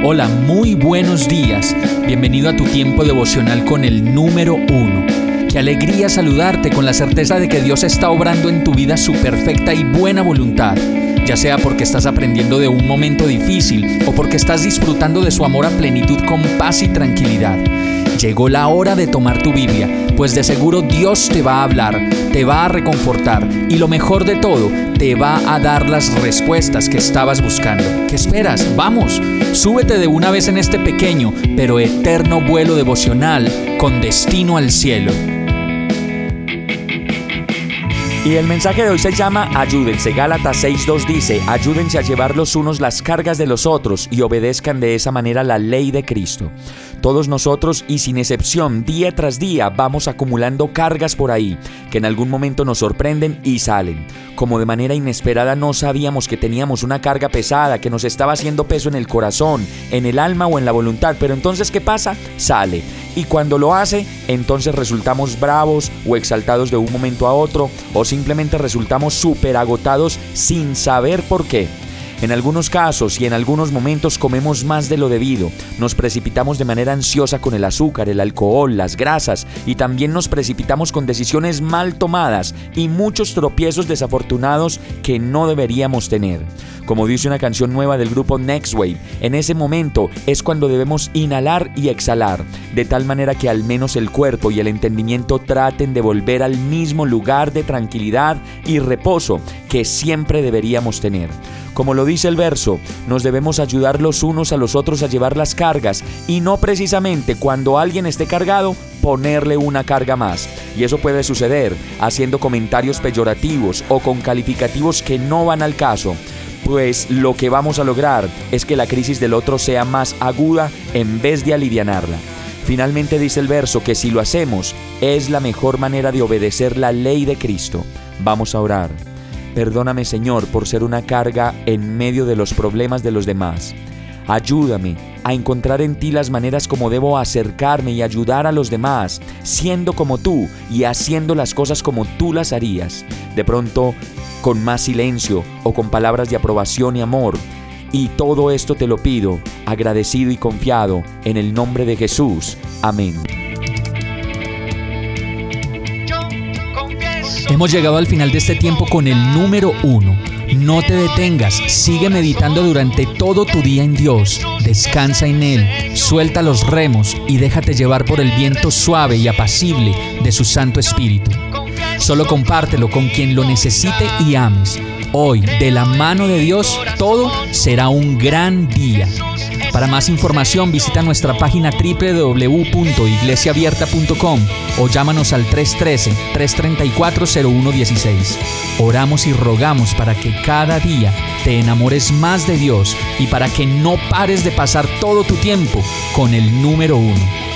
Hola, muy buenos días. Bienvenido a tu tiempo devocional con el número 1. Qué alegría saludarte con la certeza de que Dios está obrando en tu vida su perfecta y buena voluntad. Ya sea porque estás aprendiendo de un momento difícil o porque estás disfrutando de su amor a plenitud con paz y tranquilidad. Llegó la hora de tomar tu Biblia, pues de seguro Dios te va a hablar, te va a reconfortar y lo mejor de todo, te va a dar las respuestas que estabas buscando. ¿Qué esperas? ¡Vamos! Súbete de una vez en este pequeño pero eterno vuelo devocional con destino al cielo. Y el mensaje de hoy se llama Ayúdense. Gálatas 6:2 dice: ayúdense a llevar los unos las cargas de los otros y obedezcan de esa manera la ley de Cristo. Todos nosotros, y sin excepción, día tras día vamos acumulando cargas por ahí, que en algún momento nos sorprenden y salen. Como de manera inesperada no sabíamos que teníamos una carga pesada que nos estaba haciendo peso en el corazón, en el alma o en la voluntad, pero entonces ¿qué pasa? Sale. Y cuando lo hace, entonces resultamos bravos o exaltados de un momento a otro, o simplemente resultamos súper agotados sin saber por qué. En algunos casos y en algunos momentos comemos más de lo debido, nos precipitamos de manera ansiosa con el azúcar, el alcohol, las grasas, y también nos precipitamos con decisiones mal tomadas y muchos tropiezos desafortunados que no deberíamos tener. Como dice una canción nueva del grupo Next Wave, en ese momento es cuando debemos inhalar y exhalar, de tal manera que al menos el cuerpo y el entendimiento traten de volver al mismo lugar de tranquilidad y reposo que siempre deberíamos tener. Como lo dice el verso, nos debemos ayudar los unos a los otros a llevar las cargas y no precisamente cuando alguien esté cargado, ponerle una carga más. Y eso puede suceder haciendo comentarios peyorativos o con calificativos que no van al caso. Pues lo que vamos a lograr es que la crisis del otro sea más aguda en vez de alivianarla. Finalmente dice el verso que si lo hacemos, es la mejor manera de obedecer la ley de Cristo. Vamos a orar. Perdóname, Señor, por ser una carga en medio de los problemas de los demás. Ayúdame a encontrar en ti las maneras como debo acercarme y ayudar a los demás, siendo como tú y haciendo las cosas como tú las harías. De pronto, con más silencio o con palabras de aprobación y amor. Y todo esto te lo pido, agradecido y confiado, en el nombre de Jesús. Amén. Hemos llegado al final de este tiempo con el número 1. No te detengas, sigue meditando durante todo tu día en Dios. Descansa en Él, suelta los remos y déjate llevar por el viento suave y apacible de su Santo Espíritu. Solo compártelo con quien lo necesite y ames. Hoy, de la mano de Dios, todo será un gran día. Para más información, visita nuestra página www.iglesiaabierta.com o llámanos al 313-334-0116. Oramos y rogamos para que cada día te enamores más de Dios y para que no pares de pasar todo tu tiempo con el número 1.